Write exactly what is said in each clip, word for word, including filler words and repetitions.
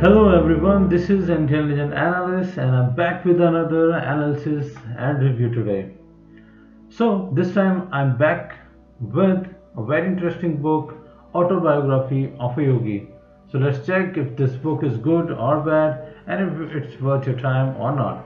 Hello everyone, this is Intelligent Analyst and I'm back with another analysis and review today. So this time I'm back with a very interesting book, Autobiography of a Yogi. So let's check if this book is good or bad and if it's worth your time or not.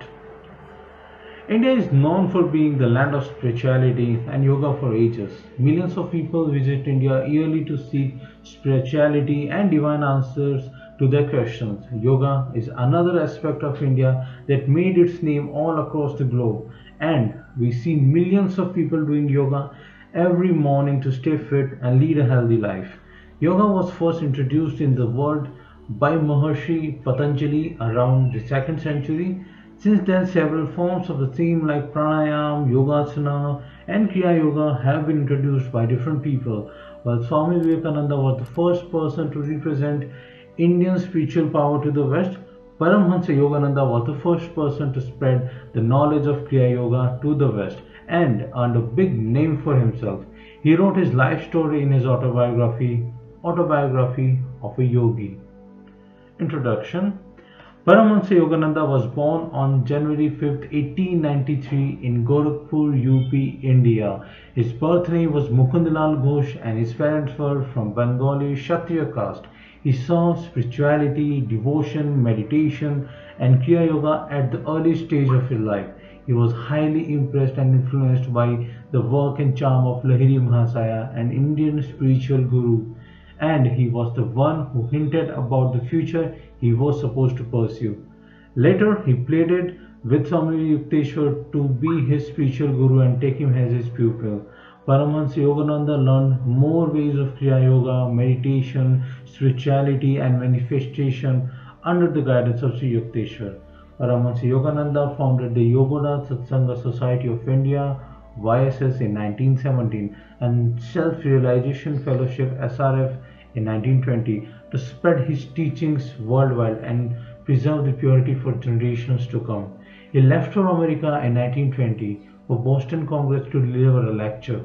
India is known for being the land of spirituality and yoga for ages. Millions of people visit India yearly to seek spirituality and divine answers to their questions. Yoga is another aspect of India that made its name all across the globe, and we see millions of people doing yoga every morning to stay fit and lead a healthy life. Yoga was first introduced in the world by Maharshi Patanjali around the second century. Since then, several forms of the theme like pranayam, yogasana, and kriya yoga have been introduced by different people. While Swami Vivekananda was the first person to represent Indian spiritual power to the West, Paramhansa Yogananda was the first person to spread the knowledge of kriya yoga to the West and earned a big name for himself. He wrote his life story in his autobiography, Autobiography of a Yogi. Introduction. Paramahansa Yogananda was born on January fifth, eighteen ninety-three in Gorakhpur, U P, India. His birth name was Mukundlal Ghosh and his parents were from Bengali Kshatriya caste. He saw spirituality, devotion, meditation and Kriya Yoga at the early stage of his life. He was highly impressed and influenced by the work and charm of Lahiri Mahasaya, an Indian spiritual guru, and he was the one who hinted about the future he was supposed to pursue. Later, he pleaded with Swami Yukteswar to be his spiritual guru and take him as his pupil. Paramahansa Yogananda learned more ways of Kriya Yoga, meditation, spirituality, and manifestation under the guidance of Sri Yukteswar. Paramahansa Yogananda founded the Yogoda Satsanga Society of India Y S S in nineteen seventeen and Self-Realization Fellowship S R F in nineteen twenty to spread his teachings worldwide and preserve the purity for generations to come. He left for America in nineteen twenty for Boston Congress to deliver a lecture.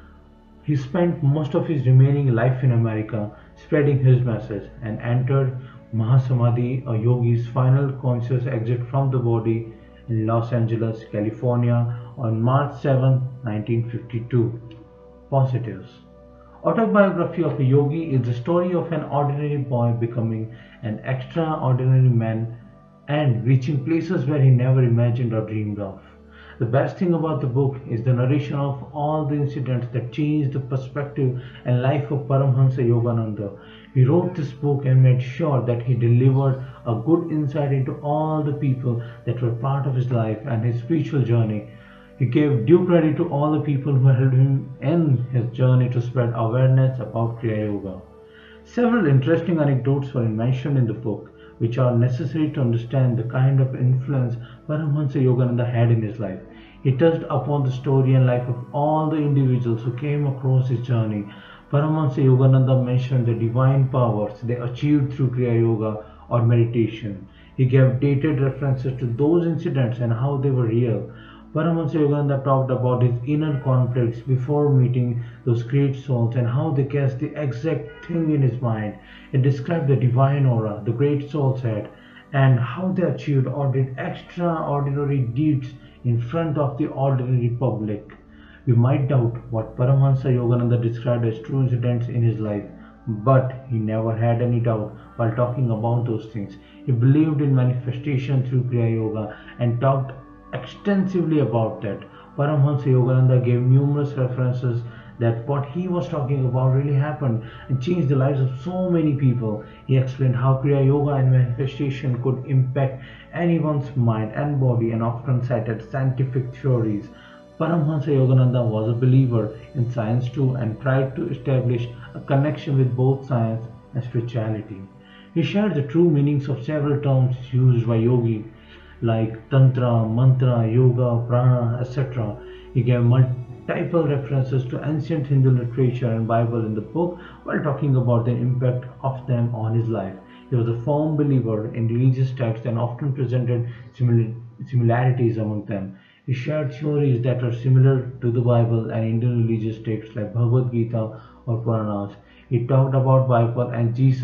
He spent most of his remaining life in America spreading his message and entered Mahasamadhi, a yogi's final conscious exit from the body, in Los Angeles, California on March seventh, nineteen fifty-two. Positives. Autobiography of a Yogi is the story of an ordinary boy becoming an extraordinary man and reaching places where he never imagined or dreamed of. The best thing about the book is the narration of all the incidents that changed the perspective and life of Paramhansa Yogananda. He wrote this book and made sure that he delivered a good insight into all the people that were part of his life and his spiritual journey. He gave due credit to all the people who helped him in his journey to spread awareness about Kriya Yoga. Several interesting anecdotes were mentioned in the book, which are necessary to understand the kind of influence Paramhansa Yogananda had in his life. He touched upon the story and life of all the individuals who came across his journey. Paramahansa Yogananda mentioned the divine powers they achieved through Kriya Yoga or meditation. He gave dated references to those incidents and how they were real. Paramahansa Yogananda talked about his inner conflicts before meeting those great souls and how they guessed the exact thing in his mind. It described the divine aura the great souls had and how they achieved or did extraordinary deeds in front of the ordinary public. We might doubt what Paramahansa Yogananda described as true incidents in his life, but he never had any doubt while talking about those things. He believed in manifestation through Kriya Yoga and talked extensively about that. Paramahansa Yogananda gave numerous references that what he was talking about really happened and changed the lives of so many people. He explained how Kriya Yoga and manifestation could impact anyone's mind and body and often cited scientific theories. Paramahansa Yogananda was a believer in science too and tried to establish a connection with both science and spirituality. He shared the true meanings of several terms used by yogi like tantra, mantra, yoga, prana, et cetera. He gave multiple references to ancient Hindu literature and Bible in the book while talking about the impact of them on his life. He was a firm believer in religious texts and often presented similarities among them. He shared theories that are similar to the Bible and Indian religious texts like Bhagavad Gita or Puranas. He talked about Bible and Jesus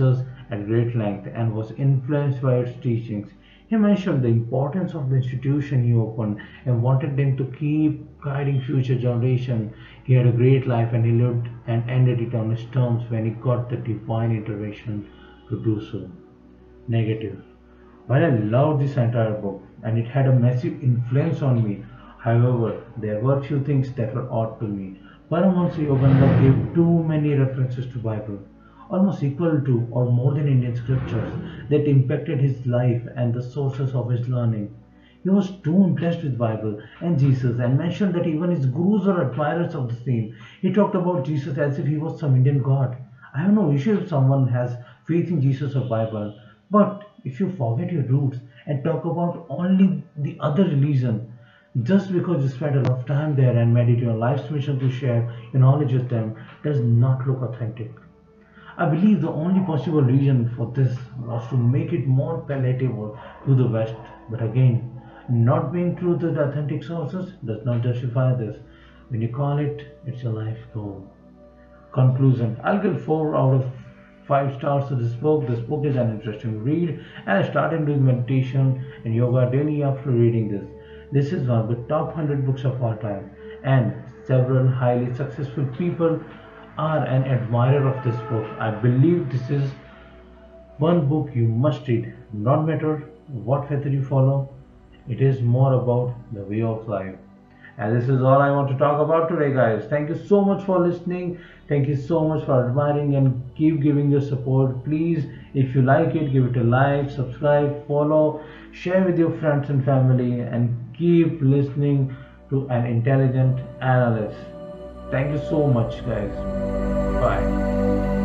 at great length and was influenced by its teachings. He mentioned the importance of the institution he opened and wanted them to keep guiding future generations. He had a great life and he lived and ended it on his terms when he got the divine intervention to do so. Negative. While I loved this entire book and it had a massive influence on me, however, there were few things that were odd to me. Paramahansa Yogananda gave too many references to Bible, almost equal to or more than Indian scriptures, that impacted his life and the sources of his learning. He was too impressed with Bible and Jesus and mentioned that even his gurus are admirers of the same. He talked about Jesus as if he was some Indian god. I have no issue if someone has faith in Jesus or Bible, but if you forget your roots and talk about only the other religion, just because you spent a lot of time there and made it your life's mission to share your knowledge with them, does not look authentic. I believe the only possible reason for this was to make it more palatable to the West. But again, not being true to the authentic sources does not justify this. When you call it, it's your life goal. Conclusion. I'll give four out of five stars to this book. This book is an interesting read, and I started doing meditation and yoga daily after reading this. This is one of the top one hundred books of all time, and several highly successful people are an admirer of this book. I believe this is one book you must read, no matter what method you follow. It is more about the way of life. And this is all I want to talk about today, guys. Thank you so much for listening. Thank you so much for admiring and keep giving your support. Please, if you like it, give it a like, subscribe, follow, share with your friends and family, and keep listening to an intelligent analyst. Thank you so much, guys. Bye.